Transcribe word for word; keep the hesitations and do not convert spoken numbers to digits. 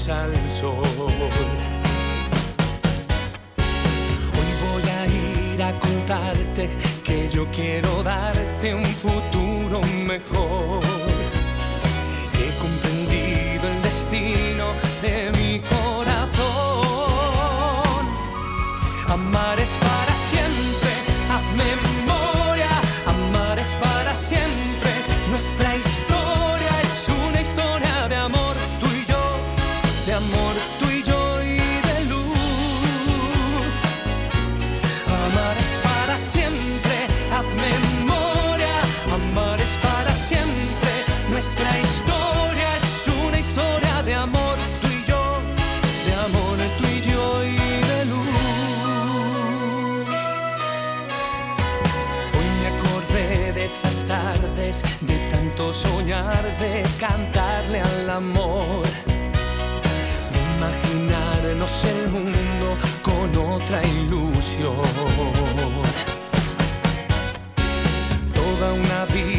besos al sol. Hoy voy a ir a contarte que yo quiero darte un futuro mejor. He comprendido el destino de mi corazón. Amar es para siempre, haz memoria. Amar es para siempre, nuestra historia es una historia de amor, tú y yo, de amor, tú y yo y de luz. Amar es para siempre, haz memoria. Amar es para siempre, nuestra historia es una historia de amor, tú y yo, de amor, tú y yo y de luz. Hoy me acordé de esas tardes, de tanto soñar, de cantarle al amor, de imaginarnos el mundo con otra ilusión. Toda una vida